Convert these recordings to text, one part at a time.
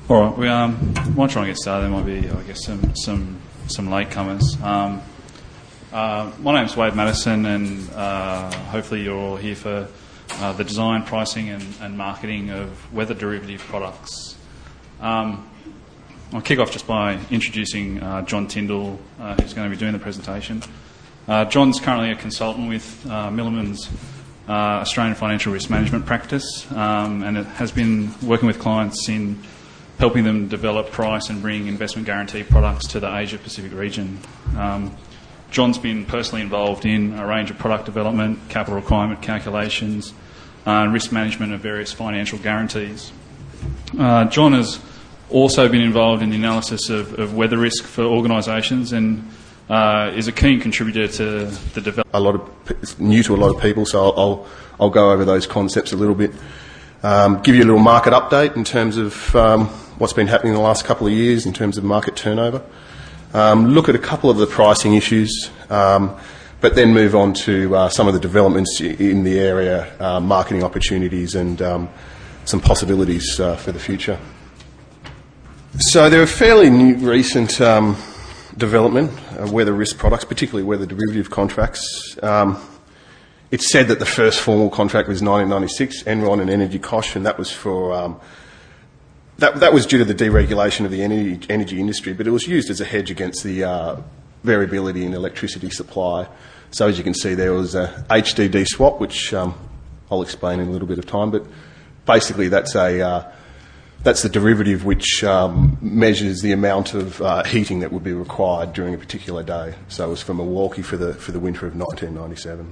All right, we might try and get started. There might be, I guess, some latecomers. My name's Wade Madison, and hopefully you're all here for the design, pricing, and marketing of weather derivative products. I'll kick off just by introducing John Tyndall, who's going to be doing the presentation. John's currently a consultant with Milliman's Australian Financial Risk Management practice, and it has been working with clients in helping them develop, price and bring investment guarantee products to the Asia Pacific region. John's been personally involved in a range of product development, capital requirement calculations, and risk management of various financial guarantees. John has also been involved in the analysis of weather risk for organisations and is a keen contributor to the development. It's new to a lot of people, so I'll go over those concepts a little bit. Give you a little market update in terms of what's been happening in the last couple of years in terms of market turnover. Look at a couple of the pricing issues, but then move on to some of the developments in the area, marketing opportunities and some possibilities for the future. So there are fairly recent development of weather risk products, particularly weather derivative contracts. It's said that the first formal contract was 1996, Enron and Energy Koch, and that was for that was due to the deregulation of the energy industry, but it was used as a hedge against the variability in electricity supply. So as you can see, there was a HDD swap, which I'll explain in a little bit of time, but basically that's the derivative which measures the amount of heating that would be required during a particular day. So it was for Milwaukee for the winter of 1997.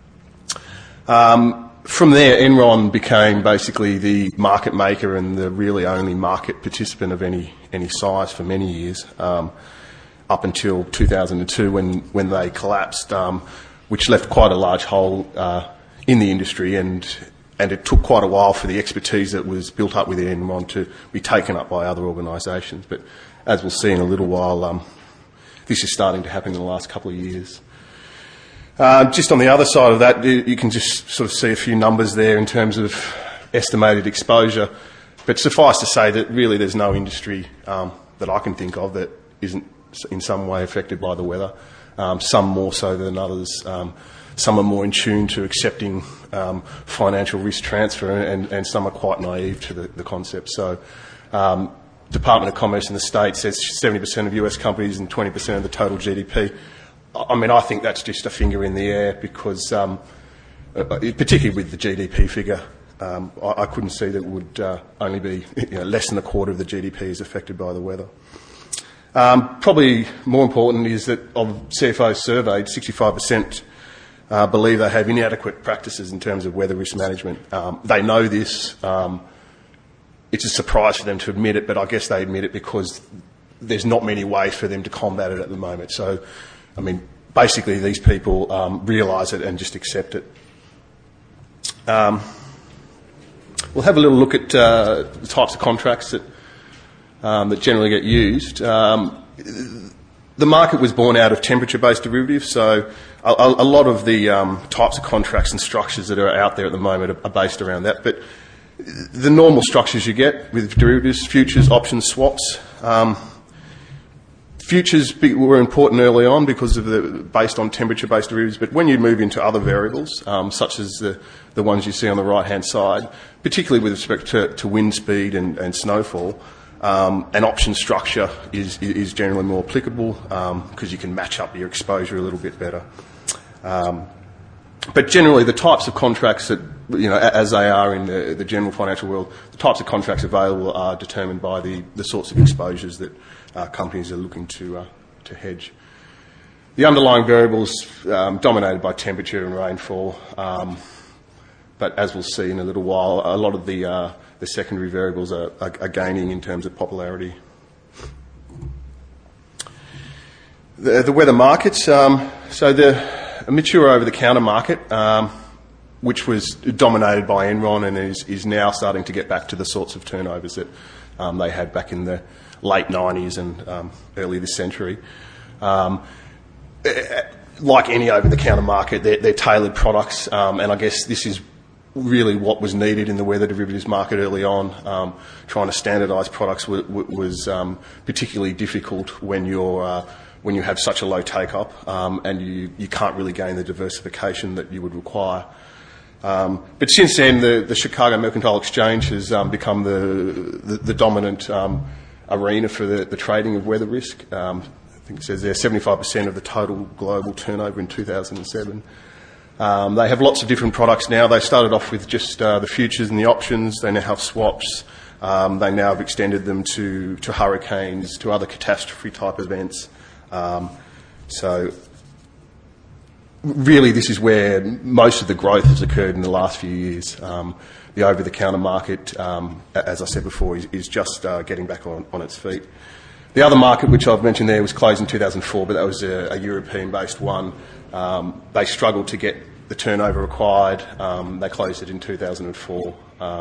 From there, Enron became basically the market maker and the really only market participant of any size for many years, up until 2002 when they collapsed, which left quite a large hole in the industry, and it took quite a while for the expertise that was built up within Enron to be taken up by other organisations. But as we'll see in a little while, this is starting to happen in the last couple of years. Just on the other side of that, you can just sort of see a few numbers there in terms of estimated exposure. But suffice to say that really there's no industry that I can think of that isn't in some way affected by the weather. Some more so than others. Some are more in tune to accepting financial risk transfer, and some are quite naive to the concept. So Department of Commerce in the States says 70% of US companies and 20% of the total GDP. I mean, I think that's just a finger in the air because, particularly with the GDP figure, I couldn't see that it would only be less than a quarter of the GDP is affected by the weather. Probably more important is that of CFOs surveyed, 65% believe they have inadequate practices in terms of weather risk management. They know this. It's a surprise for them to admit it, but I guess they admit it because there's not many ways for them to combat it at the moment. So, I mean, basically these people realise it and just accept it. We'll have a little look at the types of contracts that generally get used. The market was born out of temperature-based derivatives, so a lot of the types of contracts and structures that are out there at the moment are based around that. But the normal structures you get with derivatives, futures, options, swaps. Futures were important early on because of based on temperature-based derivatives, but when you move into other variables, such as the ones you see on the right-hand side, particularly with respect to wind speed and snowfall, an option structure is generally more applicable because you can match up your exposure a little bit better. But generally, the types of contracts that, as they are in the general financial world, the types of contracts available are determined by the sorts of exposures that companies are looking to hedge. The underlying variables dominated by temperature and rainfall, but as we'll see in a little while, a lot of the secondary variables are gaining in terms of popularity. The weather markets, so the mature over-the-counter market, which was dominated by Enron and is now starting to get back to the sorts of turnovers that they had back in the late 90s and early this century. Like any over-the-counter market, they're tailored products, and I guess this is really what was needed in the weather derivatives market early on. Trying to standardise products was particularly difficult when you have such a low take-up and you can't really gain the diversification that you would require. But since then, the Chicago Mercantile Exchange has become the dominant arena for the trading of weather risk. I think it says there 75% of the total global turnover in 2007. They have lots of different products now. They started off with just the futures and the options. They now have swaps. They now have extended them to hurricanes, to other catastrophe type events. So really this is where most of the growth has occurred in the last few years. The over-the-counter market, as I said before, is just getting back on its feet. The other market, which I've mentioned there, was closed in 2004, but that was a European-based one. They struggled to get the turnover required. They closed it in 2004.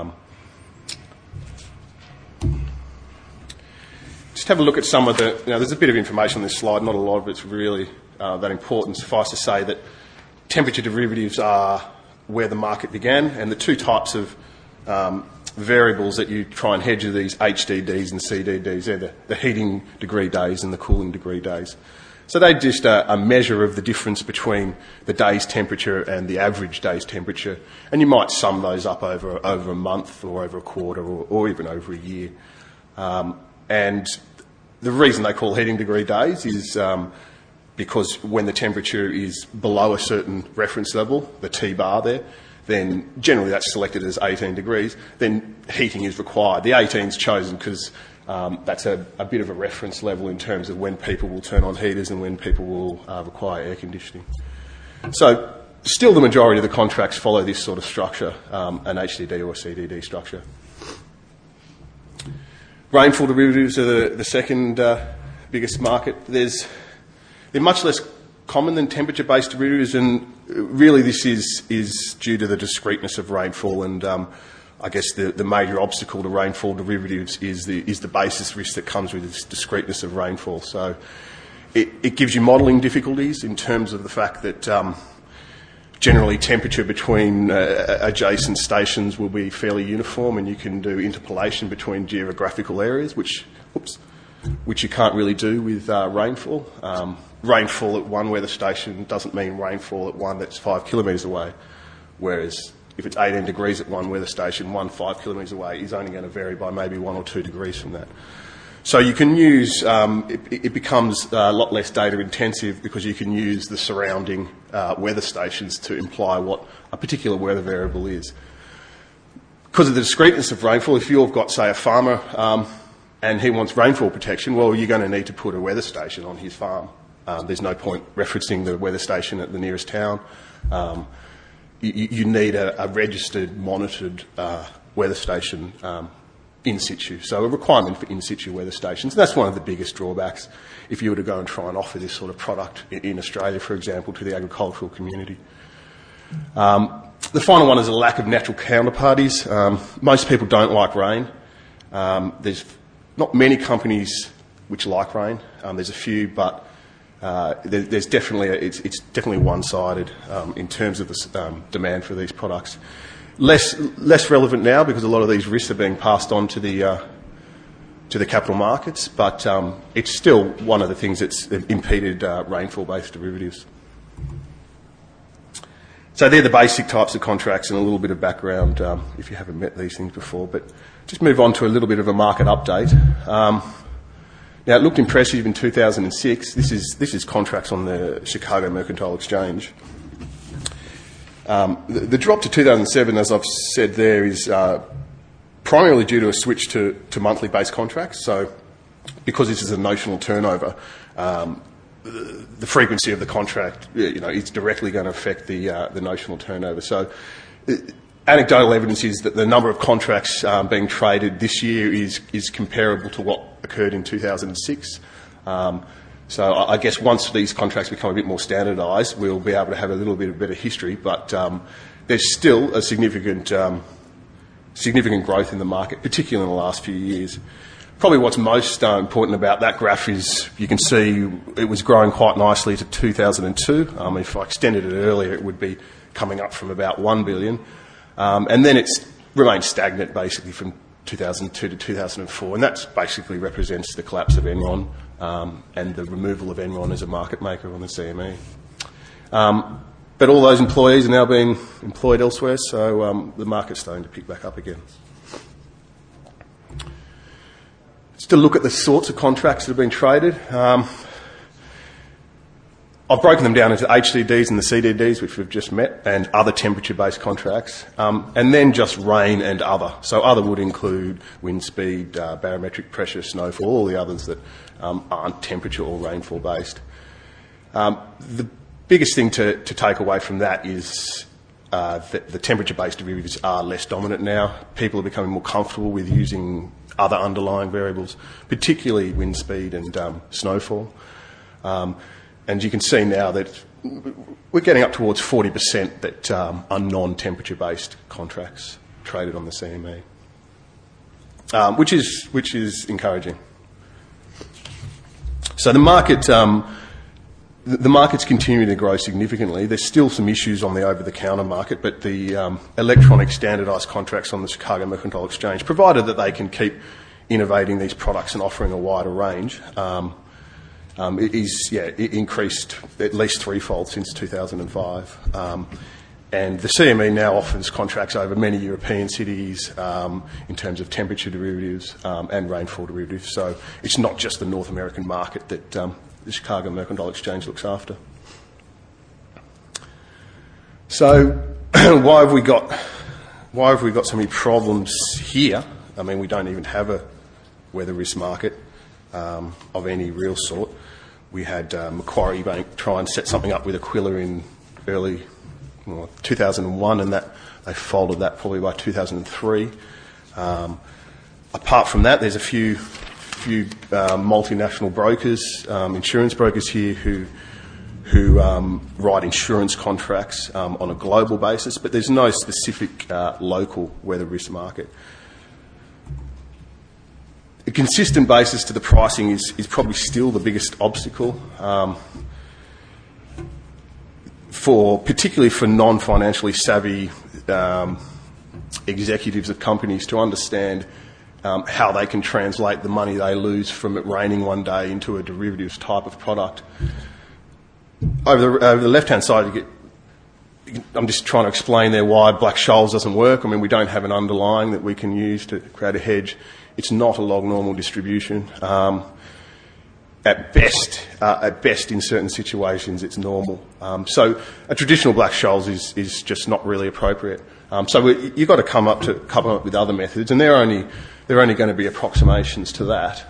Just have a look at some of the... there's a bit of information on this slide, not a lot of it's really that important. Suffice to say that temperature derivatives are where the market began, and the two types of variables that you try and hedge are these HDDs and CDDs. They're the heating degree days and the cooling degree days. So they're just a measure of the difference between the day's temperature and the average day's temperature, and you might sum those up over a month or over a quarter or even over a year. And the reason they call heating degree days is because when the temperature is below a certain reference level, the T-bar there, then generally that's selected as 18 degrees, then heating is required. The 18 is chosen because that's a bit of a reference level in terms of when people will turn on heaters and when people will require air conditioning. So still the majority of the contracts follow this sort of structure, an HDD or a CDD structure. Rainfall derivatives are the second biggest market. They're much less common than temperature-based derivatives, and really this is due to the discreteness of rainfall, and I guess the major obstacle to rainfall derivatives is the basis risk that comes with this discreteness of rainfall. So it gives you modelling difficulties in terms of the fact that generally temperature between adjacent stations will be fairly uniform, and you can do interpolation between geographical areas, which you can't really do with rainfall. Rainfall at one weather station doesn't mean rainfall at one that's 5 kilometres away, whereas if it's 18 degrees at one weather station, 5 kilometres away is only going to vary by maybe 1 or 2 degrees from that. So you can use, it becomes a lot less data intensive because you can use the surrounding weather stations to imply what a particular weather variable is. Because of the discreteness of rainfall, if you've got, say, a farmer and he wants rainfall protection, well, you're going to need to put a weather station on his farm. There's no point referencing the weather station at the nearest town. You need a registered, monitored weather station in situ. So a requirement for in situ weather stations. That's one of the biggest drawbacks if you were to go and try and offer this sort of product in Australia, for example, to the agricultural community. The final one is a lack of natural counterparties. Most people don't like rain. There's not many companies which like rain. There's a few, but there's definitely it's definitely one-sided in terms of the demand for these products. Less relevant now because a lot of these risks are being passed on to the capital markets, but it's still one of the things that's impeded rainfall-based derivatives. So they're the basic types of contracts and a little bit of background if you haven't met these things before. But just move on to a little bit of a market update. Now, it looked impressive in 2006. This is contracts on the Chicago Mercantile Exchange. The drop to 2007, as I've said there, is primarily due to a switch to monthly-based contracts. So because this is a notional turnover, the frequency of the contract, it's directly going to affect the notional turnover. So anecdotal evidence is that the number of contracts being traded this year is comparable to what occurred in 2006. So I guess once these contracts become a bit more standardised, we'll be able to have a little bit of better history. But there's still a significant growth in the market, particularly in the last few years. Probably what's most important about that graph is you can see it was growing quite nicely to 2002. If I extended it earlier, it would be coming up from about 1 billion. And then it's remained stagnant basically from 2002 to 2004, and that basically represents the collapse of Enron and the removal of Enron as a market maker on the CME. But all those employees are now being employed elsewhere, so the market's starting to pick back up again. Just to look at the sorts of contracts that have been traded. I've broken them down into HDDs and the CDDs, which we've just met, and other temperature-based contracts, and then just rain and other. So other would include wind speed, barometric pressure, snowfall, all the others that aren't temperature or rainfall-based. The biggest thing to take away from that is that the temperature-based derivatives are less dominant now. People are becoming more comfortable with using other underlying variables, particularly wind speed and snowfall. And you can see now that we're getting up towards 40% that are non-temperature-based contracts traded on the CME, which is encouraging. So the market's continuing to grow significantly. There's still some issues on the over-the-counter market, but the electronic standardised contracts on the Chicago Mercantile Exchange, provided that they can keep innovating these products and offering a wider range, it increased at least threefold since 2005. And the CME now offers contracts over many European cities in terms of temperature derivatives and rainfall derivatives. So it's not just the North American market that the Chicago Mercantile Exchange looks after. So why have we got so many problems here? I mean, we don't even have a weather risk market of any real sort. We had Macquarie Bank try and set something up with Aquila in early 2001, and that they folded that probably by 2003. Apart from that, there's a few multinational brokers, insurance brokers here who write insurance contracts on a global basis, but there's no specific local weather risk market. A consistent basis to the pricing is probably still the biggest obstacle, particularly for non-financially savvy executives of companies to understand how they can translate the money they lose from it raining one day into a derivatives type of product. Over the left-hand side, I'm just trying to explain there why Black-Scholes doesn't work. I mean, we don't have an underlying that we can use to create a hedge. It's not a log normal distribution. At best, in certain situations, it's normal. So a traditional Black-Scholes is just not really appropriate. So you've got to come up with other methods, and they're only going to be approximations to that.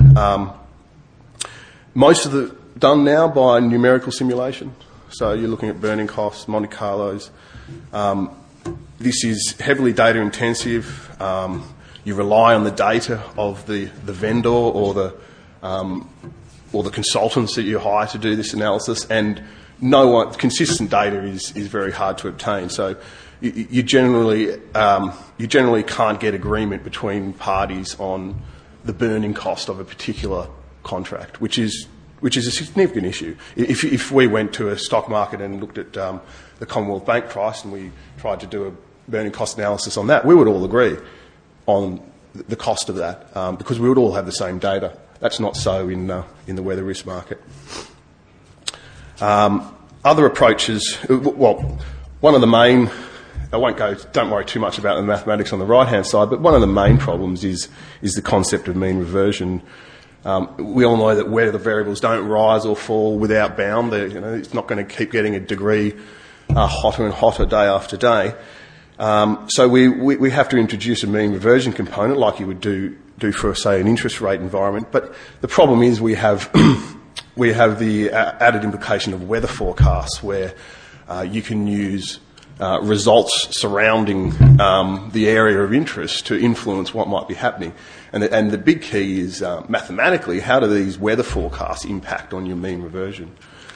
Most of the done now by numerical simulation. So you're looking at burning costs, Monte Carlos. This is heavily data intensive. You rely on the data of the vendor or the consultants that you hire to do this analysis, and consistent data is very hard to obtain. So you generally can't get agreement between parties on the burning cost of a particular contract, which is a significant issue. If we went to a stock market and looked at the Commonwealth Bank price and we tried to do a burning cost analysis on that, we would all agree on the cost of that because we would all have the same data. That's not so in the weather risk market. Other approaches, one of the main, don't worry too much about the mathematics on the right-hand side, but one of the main problems is the concept of mean reversion. We all know that weather variables don't rise or fall without bound. It's not going to keep getting a degree hotter and hotter day after day. So we have to introduce a mean reversion component like you would do for, say, an interest rate environment. But the problem is we have the added implication of weather forecasts where you can use results surrounding the area of interest to influence what might be happening. And the big key is mathematically, how do these weather forecasts impact on your mean reversion?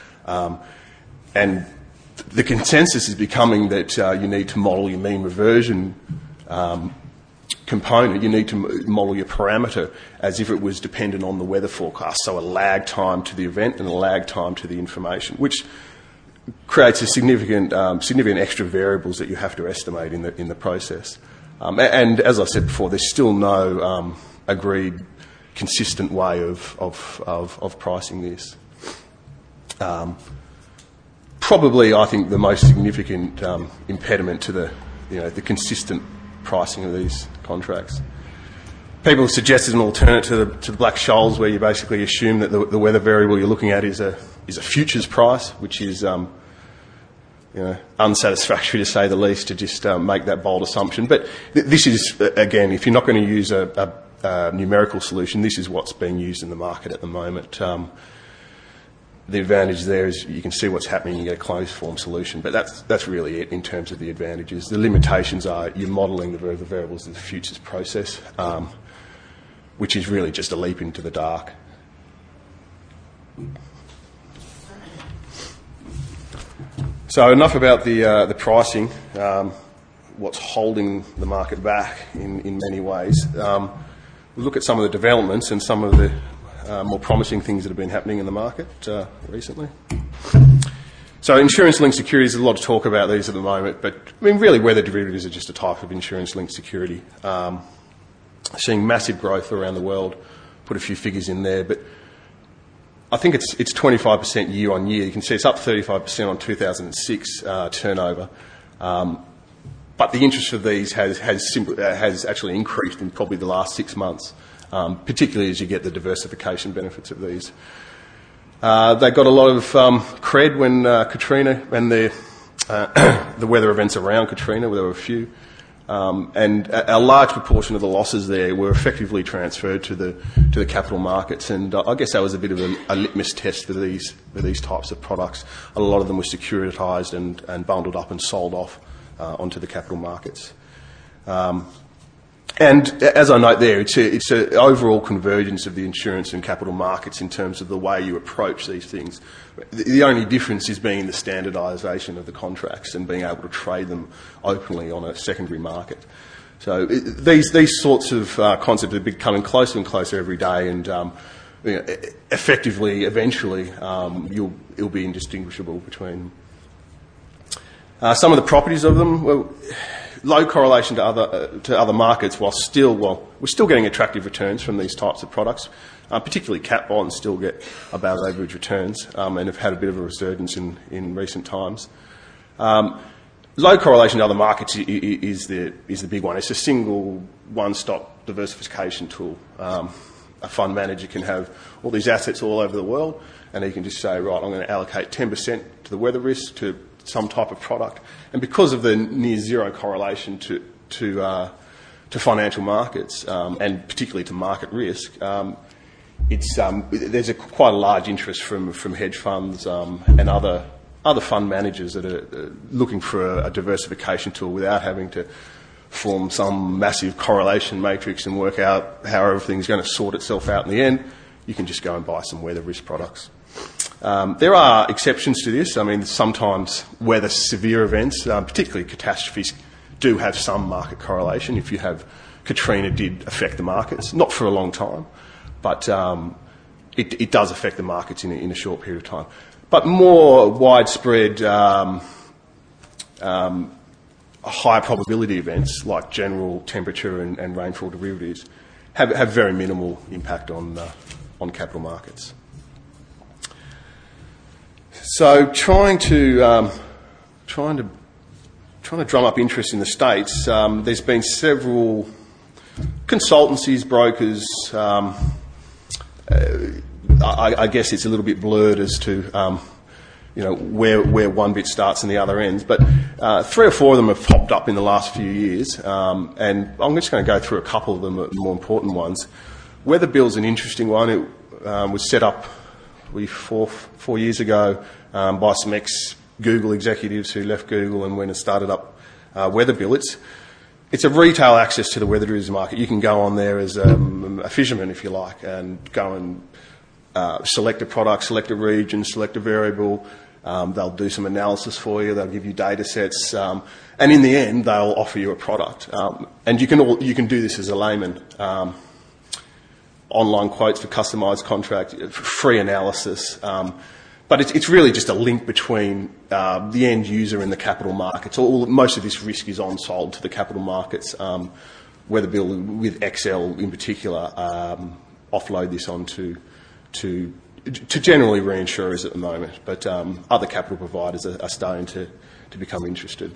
And the consensus is becoming that you need to model your mean reversion component. You need to model your parameter as if it was dependent on the weather forecast, so a lag time to the event and a lag time to the information, which creates a significant extra variables that you have to estimate in the process. And as I said before, there's still no agreed consistent way of pricing this. Probably, I think the most significant impediment to the consistent pricing of these contracts. People have suggested an alternative to the Black-Scholes, where you basically assume that the weather variable you're looking at is a futures price, which is unsatisfactory to say the least, to just make that bold assumption. But this is, again, if you're not going to use a numerical solution, this is what's being used in the market at the moment. The advantage there is you can see what's happening, you get a closed form solution, but that's really it in terms of the advantages. The limitations are you're modelling the variables of the futures process, which is really just a leap into the dark. So enough about the pricing, what's holding the market back in many ways. We'll look at some of the developments and some of the more promising things that have been happening in the market recently. So insurance-linked securities, there's a lot of talk about these at the moment, but I mean really weather derivatives are just a type of insurance-linked security. Seeing massive growth around the world, put a few figures in there, but I think it's 25% year on year. You can see it's up 35% on 2006 turnover. But the interest of these has actually increased in probably the last 6 months, particularly as you get the diversification benefits of these. They got a lot of cred when Katrina and the weather events around Katrina, there were a few. And a large proportion of the losses there were effectively transferred to the capital markets, and I guess that was a bit of a litmus test for these types of products. A lot of them were securitised and bundled up and sold off onto the capital markets. And as I note there, it's an overall convergence of the insurance and capital markets in terms of the way you approach these things. The only difference is being the standardisation of the contracts and being able to trade them openly on a secondary market. So these sorts of concepts are becoming closer and closer every day, and effectively, eventually, it'll be indistinguishable between them. Some of the properties of them, well, low correlation to other markets, we're still getting attractive returns from these types of products. Particularly cat bonds still get above average returns and have had a bit of a resurgence in recent times. Low correlation to other markets is the big one. It's a single one-stop diversification tool. A fund manager can have all these assets all over the world, and he can just say, right, I'm going to allocate 10% to the weather risk, to some type of product. And because of the near zero correlation to financial markets, and particularly to market risk, there's quite a large interest from hedge funds and other fund managers that are looking for a diversification tool without having to form some massive correlation matrix and work out how everything's going to sort itself out in the end. You can just go and buy some weather risk products. There are exceptions to this. I mean, sometimes weather severe events, particularly catastrophes, do have some market correlation. If you have Katrina did affect the markets, not for a long time, but it does affect the markets in a short period of time. But more widespread, high probability events like general temperature and rainfall derivatives have very minimal impact on capital markets. So trying to drum up interest in the States, there's been several consultancies, brokers. I guess it's a little bit blurred as to where one bit starts and the other ends, but 3 or 4 of them have popped up in the last few years, and I'm just going to go through a couple of them, the more important ones. WeatherBill's an interesting one. It was set up 4 years ago by some ex-Google executives who left Google and went and started up WeatherBill. It's a retail access to the weather derivatives market. You can go on there as a fisherman, if you like, and go and select a product, select a region, select a variable. They'll do some analysis for you. They'll give you data sets, and in the end, they'll offer you a product. And you can do this as a layman. Online quotes for customised contract, free analysis. but it's really just a link between the end user and the capital markets. Most of this risk is on-sold to the capital markets. Weatherbill, with XL in particular, offload this onto to generally reinsurers at the moment, but other capital providers are starting to become interested.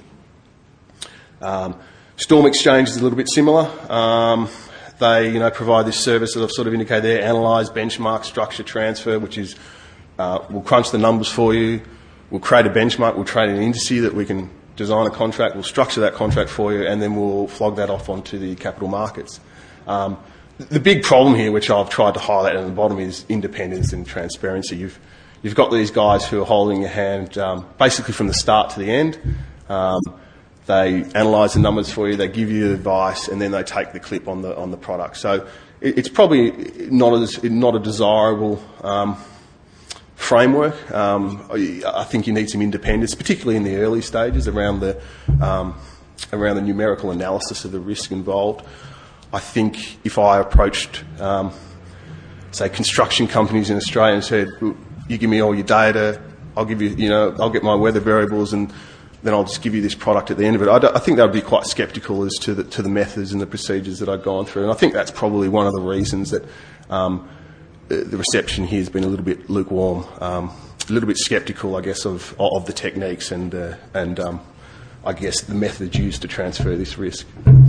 Storm Exchange is a little bit similar. They provide this service that I've sort of indicated there: analyse, benchmark, structure, transfer, which is we'll crunch the numbers for you, we'll create a benchmark, we'll create an indice that we can design a contract, we'll structure that contract for you, and then we'll flog that off onto the capital markets. The big problem here, which I've tried to highlight at the bottom, is independence and transparency. You've got these guys who are holding your hand basically from the start to the end. They analyse the numbers for you, they give you advice, and then they take the clip on the product. So it's probably not a desirable framework. I think you need some independence, particularly in the early stages around the numerical analysis of the risk involved. I think if I approached, say, construction companies in Australia and said, "You give me all your data, I'll give you, I'll get my weather variables, and then I'll just give you this product at the end of it," I think they would be quite sceptical as to the methods and the procedures that I'd gone through. And I think that's probably one of the reasons that the reception here has been a little bit lukewarm, a little bit sceptical, I guess, of the techniques and I guess the methods used to transfer this risk.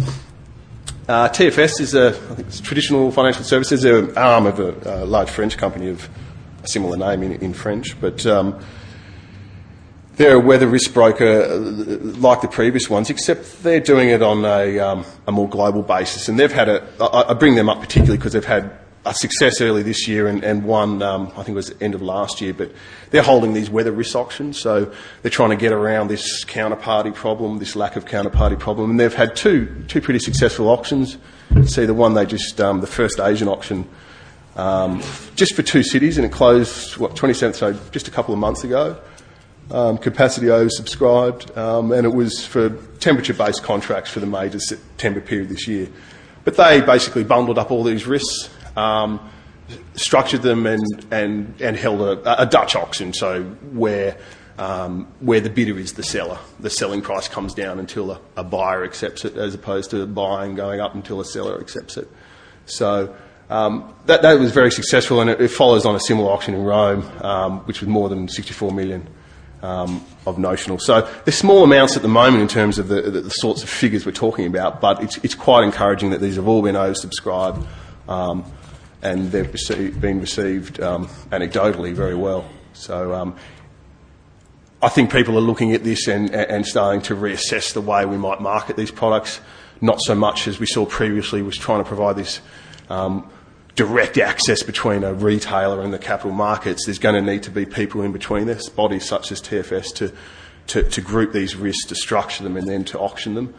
TFS is I think it's traditional financial services. They're an arm of a large French company of a similar name in French, but they're a weather risk broker like the previous ones, except they're doing it on a more global basis. And they've had I bring them up particularly because they've had a success early this year and one, I think it was the end of last year, but they're holding these weather risk auctions. So they're trying to get around this counterparty problem, this lack of counterparty problem. And they've had two pretty successful auctions. You can see the one they just, the first Asian auction, just for 2 cities, and it closed, 27th, so just a couple of months ago. Capacity oversubscribed, and it was for temperature-based contracts for the major September period this year. But they basically bundled up all these risks, structured them and held a Dutch auction, so where the bidder is the seller. The selling price comes down until a buyer accepts it, as opposed to buying going up until a seller accepts it. So that was very successful, and it follows on a similar auction in Rome, which was more than 64 million of notional. So there's small amounts at the moment in terms of the sorts of figures we're talking about, but it's quite encouraging that these have all been oversubscribed, and they've been received anecdotally very well. So I think people are looking at this and starting to reassess the way we might market these products, not so much as we saw previously was trying to provide this direct access between a retailer and the capital markets. There's going to need to be people in between this, bodies such as TFS, to group these risks, to structure them, and then to auction them.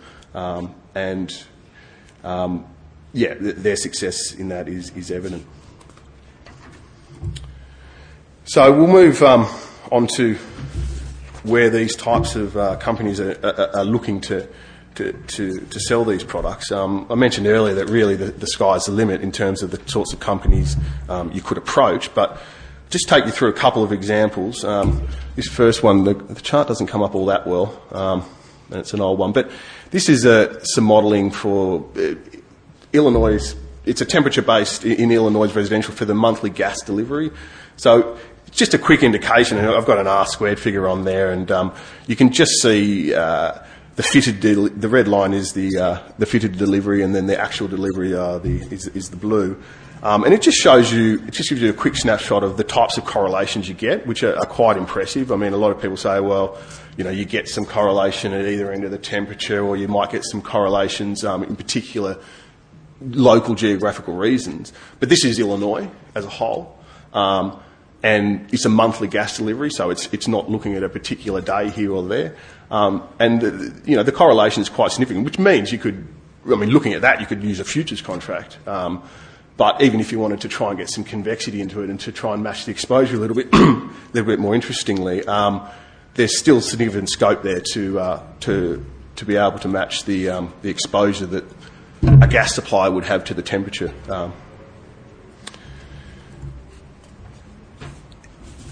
Their success in that is evident. So we'll move on to where these types of companies are looking to sell these products. I mentioned earlier that really the sky's the limit in terms of the sorts of companies you could approach, but just take you through a couple of examples. This first one, the chart doesn't come up all that well, and it's an old one, but this is some modelling for Illinois. It's a temperature-based in Illinois residential for the monthly gas delivery. So just a quick indication, and I've got an R-squared figure on there, and you can just see the red line is the fitted delivery, and then the actual delivery is the blue. And it just gives you a quick snapshot of the types of correlations you get, which are quite impressive. I mean, a lot of people say, well, you get some correlation at either end of the temperature, or you might get some correlations in particular local geographical reasons. But this is Illinois as a whole. And it's a monthly gas delivery, so it's not looking at a particular day here or there. The correlation is quite significant, which means looking at that, you could use a futures contract. But even if you wanted to try and get some convexity into it and to try and match the exposure a little bit more interestingly, there's still significant scope there to be able to match the exposure that a gas supply would have to the temperature.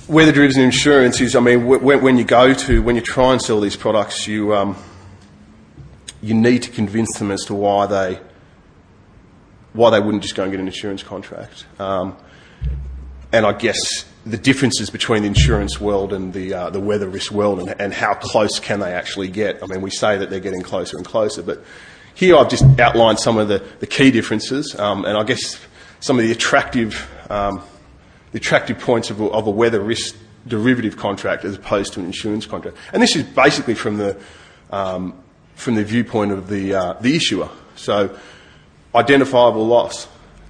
weather derivative insurance is, I mean, when you try and sell these products, you need to convince them as to why they wouldn't just go and get an insurance contract. And I guess the differences between the insurance world and the weather risk world, and how close can they actually get. I mean, we say that they're getting closer and closer, but here I've just outlined some of the key differences, and I guess some of the attractive points of a weather risk derivative contract as opposed to an insurance contract. And this is basically from the viewpoint of the issuer. So, identifiable loss.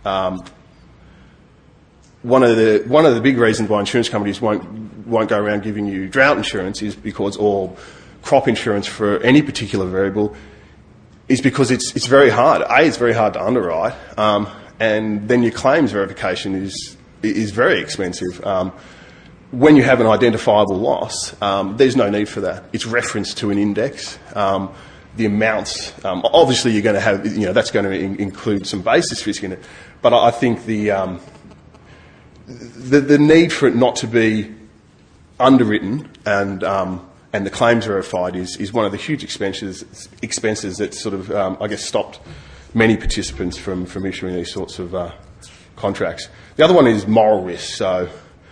One of the big reasons why insurance companies won't go around giving you drought insurance is because, or crop insurance for any particular variable, is because it's very hard. It's very hard to underwrite, and then your claims verification is very expensive. When you have an identifiable loss, there's no need for that. It's referenced to an index. The amounts, obviously you're going to have, that's going to include some basis risk in it. But I think the need for it not to be underwritten and the claims verified is one of the huge expenses that sort of, I guess, stopped many participants from issuing these sorts of contracts. The other one is moral risk. So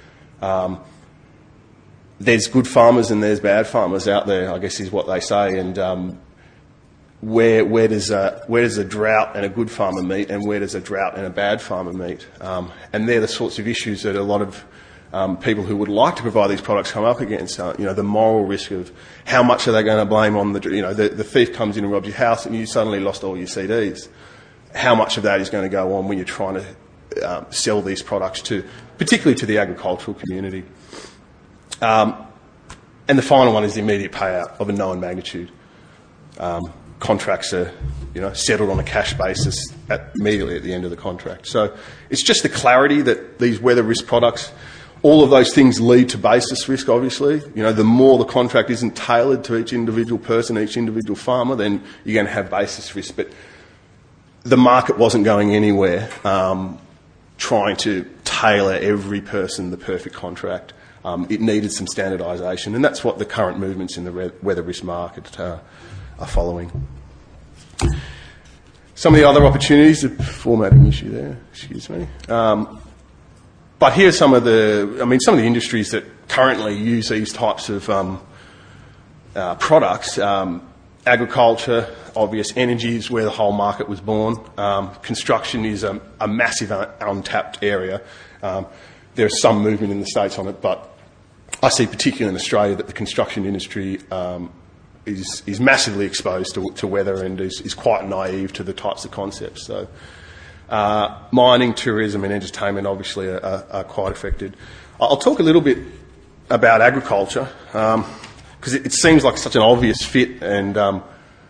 there's good farmers and there's bad farmers out there, I guess is what they say. And where does a drought and a good farmer meet, and where does a drought and a bad farmer meet? And they're the sorts of issues that a lot of people who would like to provide these products come up against. The moral risk of how much are they going to blame on the thief comes in and robs your house and you suddenly lost all your CDs. How much of that is going to go on when you're trying to sell these products particularly to the agricultural community? And the final one is the immediate payout of a known magnitude. Contracts are, settled on a cash basis immediately at the end of the contract. So it's just the clarity that these weather risk products, all of those things lead to basis risk, obviously. The more the contract isn't tailored to each individual person, each individual farmer, then you're going to have basis risk. But the market wasn't going anywhere trying to tailor every person the perfect contract. It needed some standardisation, and that's what the current movements in the weather risk market are following. Some of the other opportunities, the formatting issue there, excuse me. But here's some of the industries that currently use these types of products. Agriculture, obvious. Energy is where the whole market was born. Construction is a massive untapped area. There's some movement in the States on it, but I see particularly in Australia that the construction industry is massively exposed to weather and is quite naive to the types of concepts. So mining, tourism and entertainment obviously are quite affected. I'll talk a little bit about agriculture because it seems like such an obvious fit, and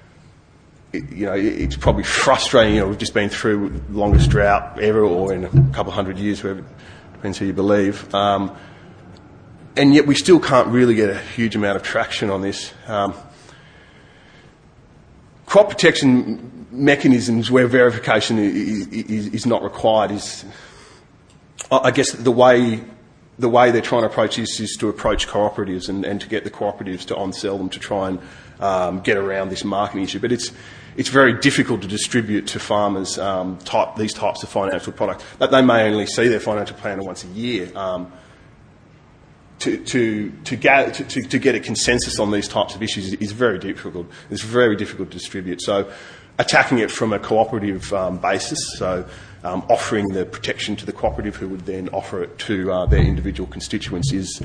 it's probably frustrating. We've just been through the longest drought ever, or in a couple of 100 years, whatever, depends who you believe. And yet we still can't really get a huge amount of traction on this. Crop protection mechanisms where verification is not required is, I guess, the way they're trying to approach this is to approach cooperatives and to get the cooperatives to on-sell them to try and get around this marketing issue. But it's very difficult to distribute to farmers these types of financial products. That they may only see their financial planner once a year. To get a consensus on these types of issues is very difficult. It's very difficult to distribute. So attacking it from a cooperative basis, so offering the protection to the cooperative who would then offer it to their individual constituents is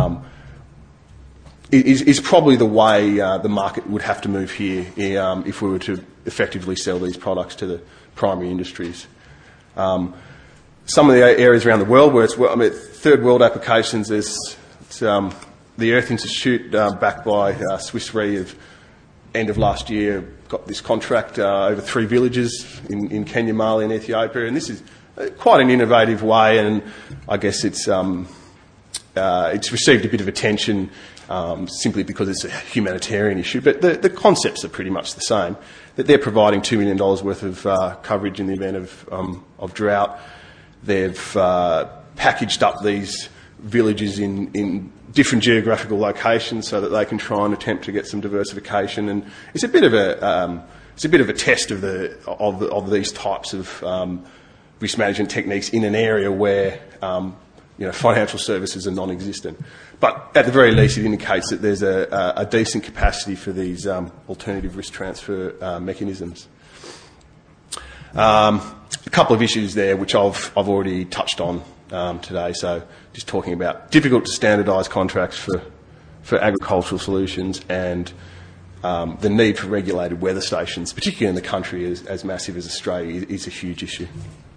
probably the way the market would have to move here if we were to effectively sell these products to the primary industries. Some of the areas around the world where it's third world applications, there's the Earth Institute, backed by Swiss Re, of end of last year, got this contract over 3 villages in Kenya, Mali and Ethiopia, and this is quite an innovative way, and I guess it's received a bit of attention simply because it's a humanitarian issue, but the concepts are pretty much the same. That they're providing $2 million worth of coverage in the event of drought. They've packaged up these villages in different geographical locations so that they can try and attempt to get some diversification. And it's a bit of a test of these types of risk management techniques in an area where financial services are non-existent. But at the very least, it indicates that there's a decent capacity for these alternative risk transfer mechanisms. A couple of issues there which I've already touched on today. So just talking about difficult to standardise contracts for agricultural solutions and the need for regulated weather stations, particularly in the country as massive as Australia, is a huge issue.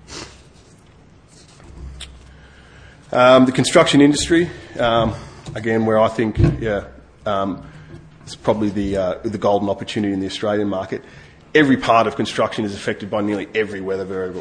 The construction industry, again, where I think it's probably the golden opportunity in the Australian market. Every part of construction is affected by nearly every weather variable.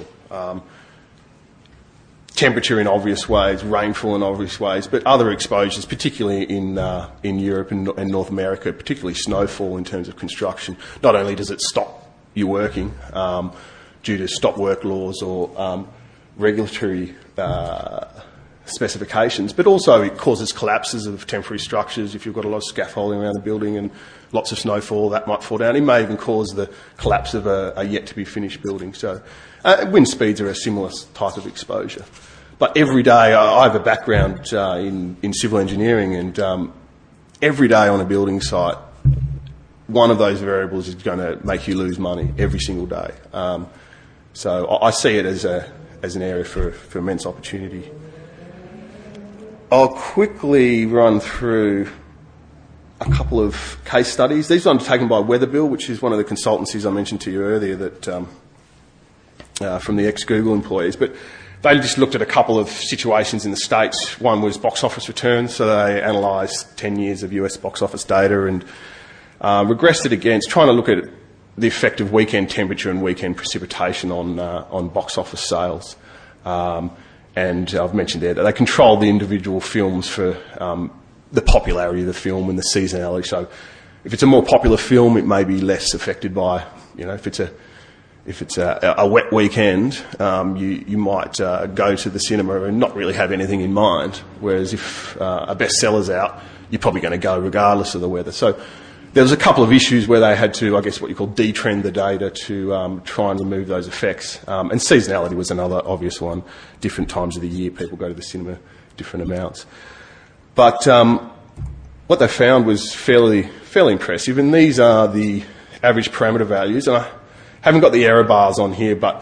Temperature in obvious ways, rainfall in obvious ways, but other exposures, particularly in Europe and North America, particularly snowfall in terms of construction. Not only does it stop you working due to stop work laws or regulatory specifications, but also it causes collapses of temporary structures. If you've got a lot of scaffolding around the building and lots of snowfall, that might fall down. It may even cause the collapse of a yet-to-be-finished building. So wind speeds are a similar type of exposure. But every day, I have a background in civil engineering, and every day on a building site, one of those variables is going to make you lose money every single day. So I see it as an area for immense opportunity. I'll quickly run through a couple of case studies. These are undertaken by Weatherbill, which is one of the consultancies I mentioned to you earlier that from the ex-Google employees. But they just looked at a couple of situations in the States. One was box office returns, so they analysed 10 years of US box office data and regressed it against trying to look at the effect of weekend temperature and weekend precipitation on box office sales. And I've mentioned there that they control the individual films for the popularity of the film and the seasonality. So if it's a more popular film, it may be less affected by, if it's a wet weekend, you might go to the cinema and not really have anything in mind. Whereas if a bestseller's out, you're probably going to go regardless of the weather. So there was a couple of issues where they had to, I guess, what you call detrend the data to try and remove those effects. And seasonality was another obvious one. Different times of the year, people go to the cinema different amounts. But what they found was fairly impressive. And these are the average parameter values. And I haven't got the error bars on here, but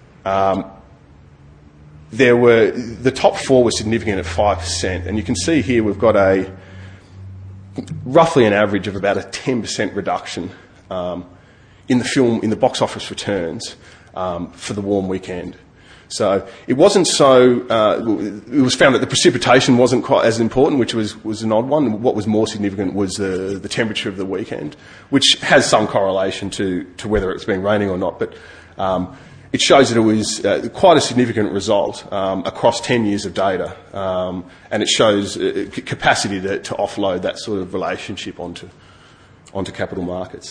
the top four were significant at 5%. And you can see here we've got roughly an average of about a 10% reduction in the box office returns for the warm weekend. So it wasn't it was found that the precipitation wasn't quite as important, which was an odd one. What was more significant was the temperature of the weekend, which has some correlation to whether it's been raining or not. But it shows that it was quite a significant result across 10 years of data, and it shows capacity to offload that sort of relationship onto capital markets.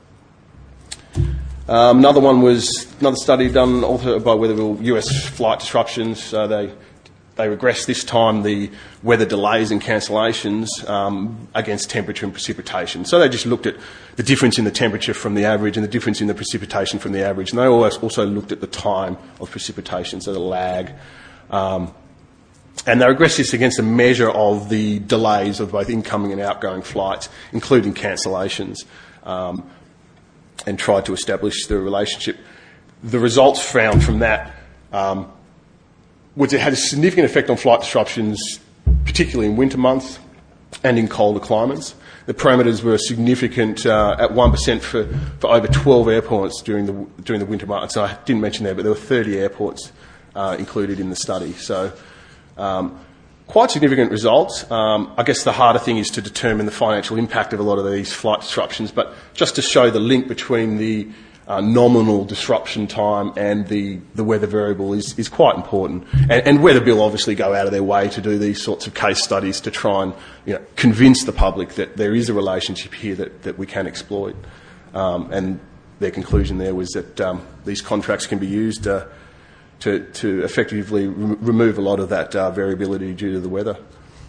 Another one was another study done also by Weatherbill, US flight disruptions. So they regressed this time the weather delays and cancellations against temperature and precipitation. So they just looked at the difference in the temperature from the average and the difference in the precipitation from the average. And they also looked at the time of precipitation, so the lag. And they regressed this against a measure of the delays of both incoming and outgoing flights, including cancellations, and tried to establish the relationship. The results found from that was it had a significant effect on flight disruptions, particularly in winter months and in colder climates. The parameters were significant at 1% for over 12 airports during the winter months. So I didn't mention there, but there were 30 airports included in the study. So quite significant results. I guess the harder thing is to determine the financial impact of a lot of these flight disruptions, but just to show the link between the nominal disruption time and the weather variable is quite important. And Weatherbill obviously go out of their way to do these sorts of case studies to try and convince the public that there is a relationship here that we can exploit. And their conclusion there was that these contracts can be used to effectively remove a lot of that variability due to the weather.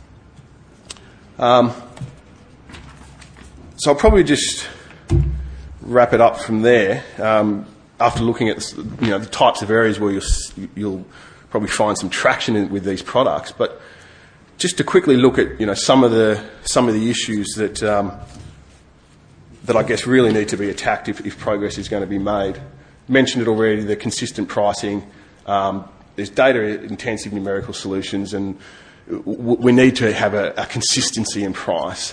So I'll probably just wrap it up from there. After looking at the types of areas where you'll probably find some traction with these products, but just to quickly look at some of the issues that I guess really need to be attacked if progress is going to be made. Mentioned it already, the consistent pricing. There's data-intensive numerical solutions, and we need to have a consistency in price.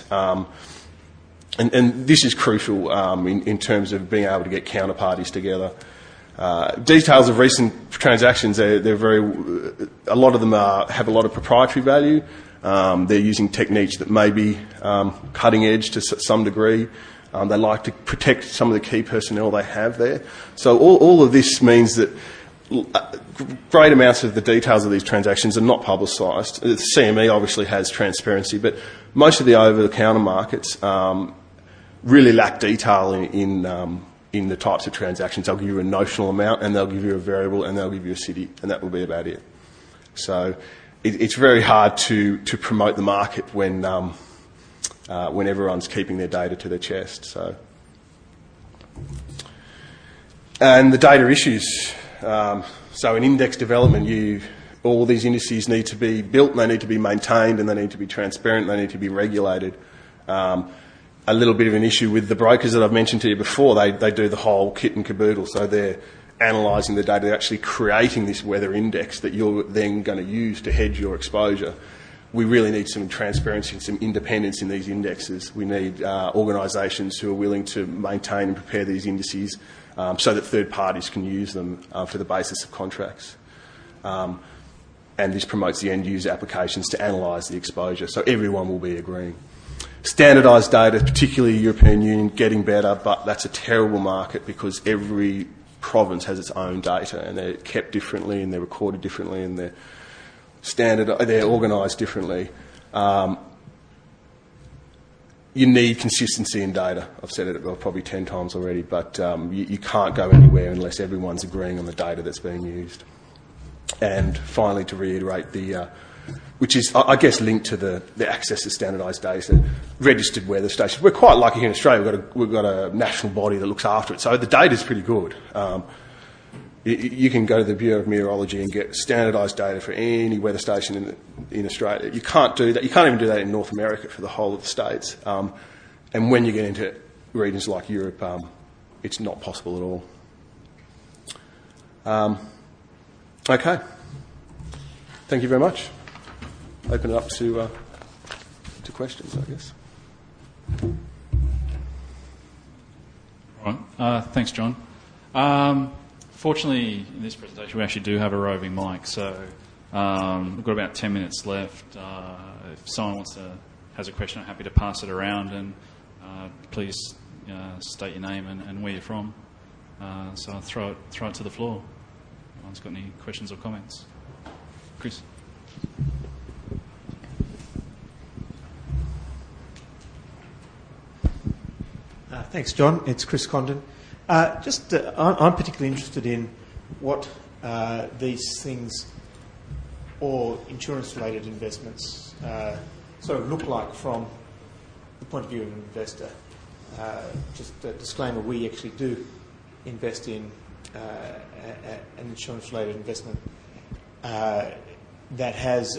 And this is crucial in terms of being able to get counterparties together. Details of recent transactions, a lot of them have a lot of proprietary value. They're using techniques that may be cutting edge to some degree. They like to protect some of the key personnel they have there. So all of this means that great amounts of the details of these transactions are not publicised. The CME obviously has transparency, but most of the over-the-counter markets really lack detail in the types of transactions. They'll give you a notional amount, and they'll give you a variable, and they'll give you a city, and that will be about it. So it's very hard to promote the market when everyone's keeping their data to their chest. And the data issues. So in index development, all these indices need to be built, and they need to be maintained, and they need to be transparent, and they need to be regulated. A little bit of an issue with the brokers that I've mentioned to you before. They do the whole kit and caboodle, so they're analysing the data, they're actually creating this weather index that you're then going to use to hedge your exposure. We really need some transparency and some independence in these indexes. We need organisations who are willing to maintain and prepare these indices so that third parties can use them for the basis of contracts. And this promotes the end user applications to analyse the exposure, so everyone will be agreeing. Standardised data, particularly European Union, getting better, but that's a terrible market because every province has its own data, and they're kept differently, and they're recorded differently, and they're organised differently. You need consistency in data. I've said it probably 10 times already, but you can't go anywhere unless everyone's agreeing on the data that's being used. And finally, to reiterate, which is, I guess, linked to the access to standardised data, registered weather stations. We're quite lucky here in Australia. We've got a national body that looks after it, so the data's pretty good. You can go to the Bureau of Meteorology and get standardised data for any weather station in Australia. You can't do that. You can't even do that in North America for the whole of the states. And when you get into regions like Europe, it's not possible at all. Okay. Thank you very much. Open it up to questions, I guess. All right. Thanks, John. Fortunately, in this presentation, we actually do have a roving mic, so we've got about 10 minutes left. If someone has a question, I'm happy to pass it around, and please state your name and where you're from. So I'll throw it to the floor. If anyone's got any questions or comments. Chris. Thanks, John. It's Chris Condon. I'm particularly interested in what these things or insurance-related investments sort of look like from the point of view of an investor. Just a disclaimer, we actually do invest in an insurance-related investment that has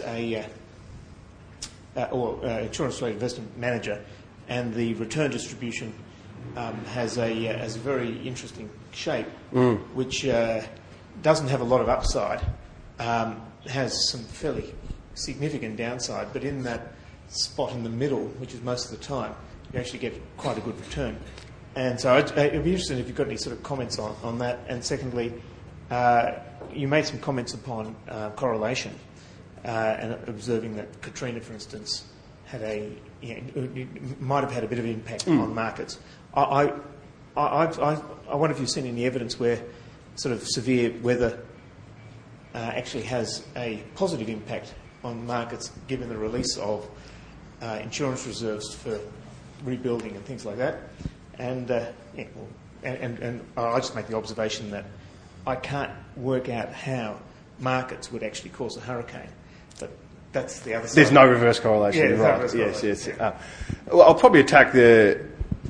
insurance-related investment manager, and the return distribution has a very interesting shape, which doesn't have a lot of upside, has some fairly significant downside, but in that spot in the middle, which is most of the time, you actually get quite a good return. And so it'd be interesting if you've got any sort of comments on that. And secondly, you made some comments upon correlation and observing that Katrina, for instance, had might have had a bit of an impact on markets. I wonder if you've seen any evidence where sort of severe weather actually has a positive impact on markets, given the release of insurance reserves for rebuilding and things like that. And I just make the observation that I can't work out how markets would actually cause a hurricane. But that's the other side. There's no reverse correlation. Yeah, there's no right? reverse Yes, correlation. yes. Well, I'll probably attack the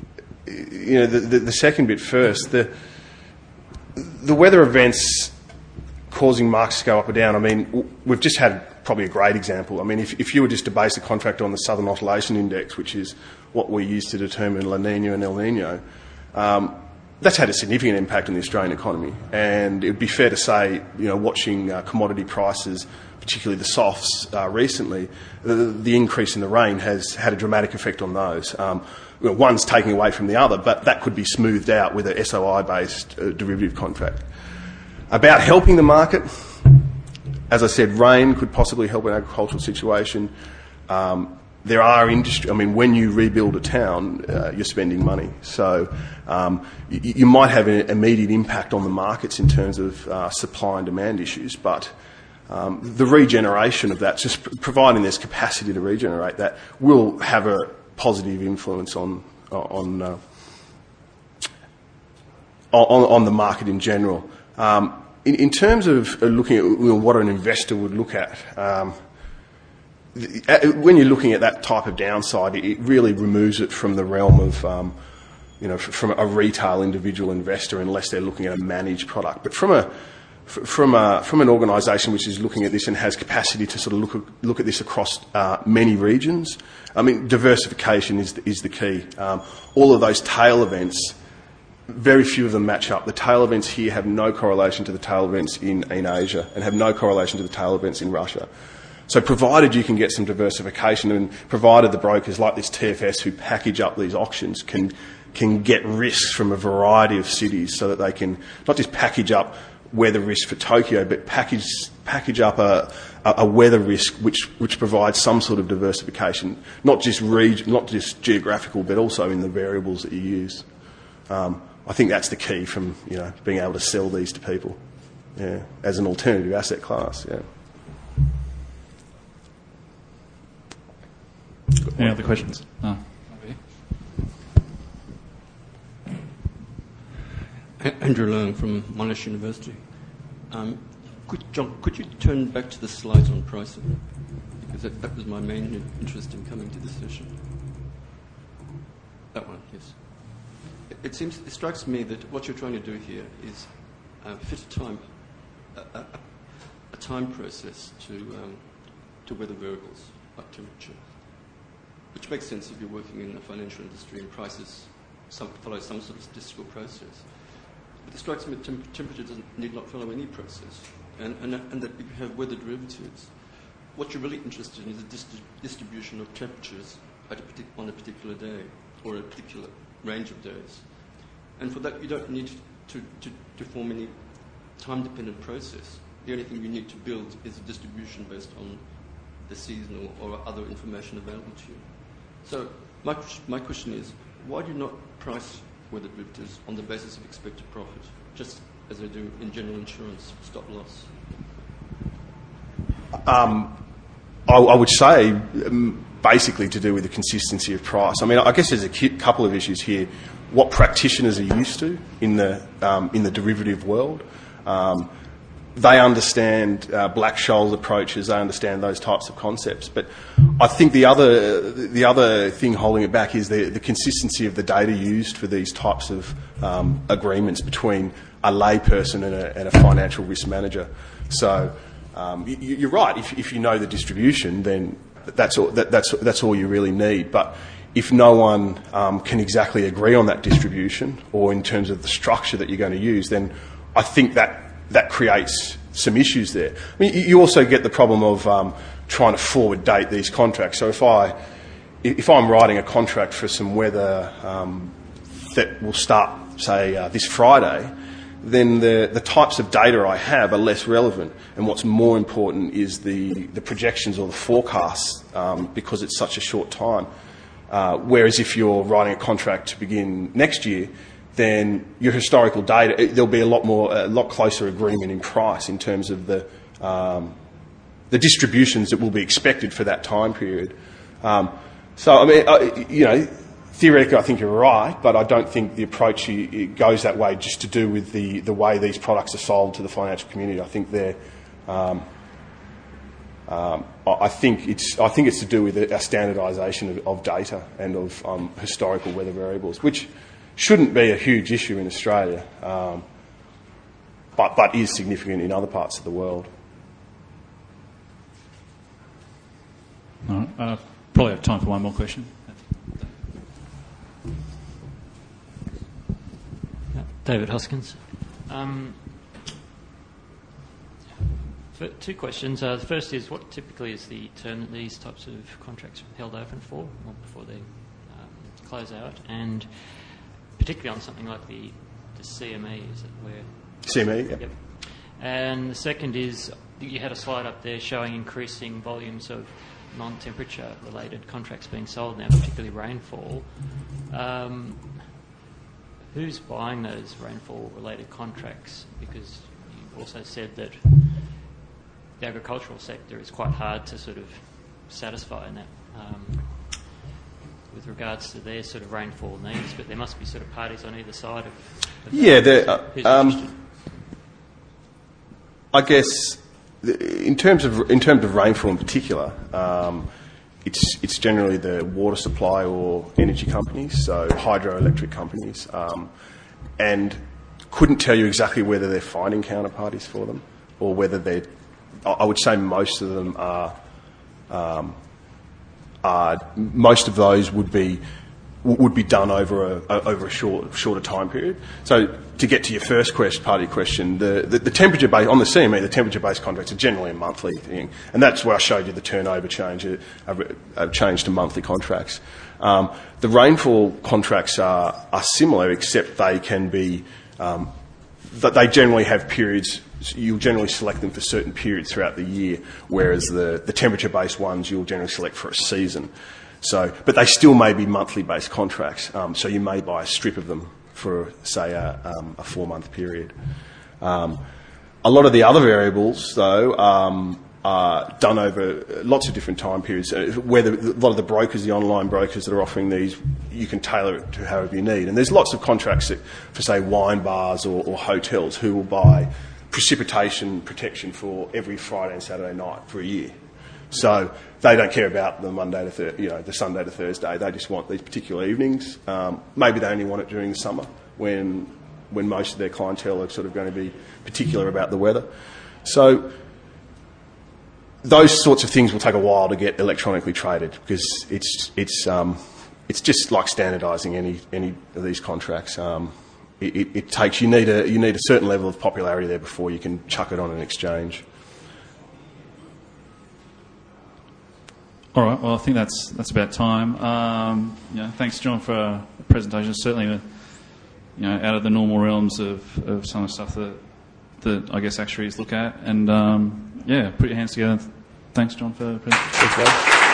second bit first. The weather events causing markets to go up or down. I mean, we've just had probably a great example. I mean, if you were just to base a contract on the Southern Oscillation Index, which is what we use to determine La Nina and El Nino, that's had a significant impact on the Australian economy. And it would be fair to say, watching commodity prices, particularly the softs recently, the increase in the rain has had a dramatic effect on those. One's taking away from the other, but that could be smoothed out with a SOI-based derivative contract. About helping the market, as I said, rain could possibly help an agricultural situation. There are industry. I mean, when you rebuild a town, you're spending money. So you might have an immediate impact on the markets in terms of supply and demand issues, but the regeneration of that, just providing there's capacity to regenerate that, will have a positive influence on the market in general. In terms of looking at what an investor would look at, when you're looking at that type of downside, it really removes it from the realm of, from a retail individual investor, unless they're looking at a managed product. But from an organisation which is looking at this and has capacity to sort of look at this across many regions, I mean, diversification is the key. All of those tail events, very few of them match up. The tail events here have no correlation to the tail events in Asia, and have no correlation to the tail events in Russia. So provided you can get some diversification, and provided the brokers like this TFS who package up these auctions can get risks from a variety of cities, so that they can not just package up weather risk for Tokyo, but package up a weather risk which provides some sort of diversification, not just geographical, but also in the variables that you use. I think that's the key from being able to sell these to people, as an alternative asset class. Yeah. Any other questions? No. Andrew Leung from Monash University. John, could you turn back to the slides on pricing? Because that was my main interest in coming to this session. That one, yes. It strikes me that what you're trying to do here is fit a time process to weather variables like temperature, which makes sense if you're working in the financial industry and prices follow some sort of statistical process. But it strikes me that temperature need not follow any process, and that if you have weather derivatives, what you're really interested in is the distribution of temperatures on a particular day or a particular range of days. And for that, you don't need to form any time-dependent process. The only thing you need to build is a distribution based on the seasonal or other information available to you. So my question is, why do you not price weather derivatives on the basis of expected profit, just as they do in general insurance, stop loss? I would say basically to do with the consistency of price. I mean, I guess there's a couple of issues here. What practitioners are used to in the derivative world. They understand Black-Scholes approaches. They understand those types of concepts. But I think the other thing holding it back is the consistency of the data used for these types of agreements between a layperson and a financial risk manager. So you're right. If you know the distribution, then that's all you really need. But if no one can exactly agree on that distribution or in terms of the structure that you're going to use, then I think that creates some issues there. I mean, you also get the problem of trying to forward date these contracts. So if I'm writing a contract for some weather that will start, say, this Friday, then the types of data I have are less relevant. And what's more important is the projections or the forecasts, because it's such a short time. Whereas if you're writing a contract to begin next year, then your historical data, there'll be a lot closer agreement in price in terms of the distributions that will be expected for that time period. So I mean, theoretically, I think you're right, but I don't think the approach it goes that way just to do with the way these products are sold to the financial community. I think they're I think it's to do with a standardisation of data and of historical weather variables, which shouldn't be a huge issue in Australia, but is significant in other parts of the world. All right. Probably have time for one more question. David Hoskins. Two questions. The first is, what typically is the term that these types of contracts are held open for, or before they close out? And particularly on something like the CME, is it where... CME, Yep. And the second is, you had a slide up there showing increasing volumes of non-temperature related contracts being sold now, particularly rainfall. Who's buying those rainfall related contracts? Because you also said that the agricultural sector is quite hard to sort of satisfy in that with regards to their sort of rainfall needs, but there must be sort of parties on either side of who's interested. I guess in terms of rainfall in particular, it's generally the water supply or energy companies, so hydroelectric companies, and couldn't tell you exactly whether they're finding counterparties for them or whether they're. I would say most of them are. Most of those would be done over a shorter time period. So to get to your first part of your question, the temperature based on the CME, the temperature based contracts are generally a monthly thing, and that's where I showed you the turnover change to monthly contracts. The rainfall contracts are similar, except they can be that they generally have periods. You'll generally select them for certain periods throughout the year, whereas the temperature based ones you'll generally select for a season. So, but they still may be monthly-based contracts. So you may buy a strip of them for, say, a 4-month period. A lot of the other variables, though, are done over lots of different time periods. Whether a lot of the brokers, the online brokers that are offering these, you can tailor it to however you need. And there's lots of contracts for, say, wine bars or hotels who will buy precipitation protection for every Friday and Saturday night for a year. So they don't care about the the Sunday to Thursday. They just want these particular evenings. Maybe they only want it during the summer when most of their clientele are sort of going to be particular about the weather. So those sorts of things will take a while to get electronically traded because it's just like standardising any of these contracts. It takes you need a certain level of popularity there before you can chuck it on an exchange. All right. Well, I think that's about time. Thanks, John, for a presentation. Certainly, out of the normal realms of some of the stuff that I guess actuaries look at. And put your hands together. Thanks, John, for the presentation. Thanks,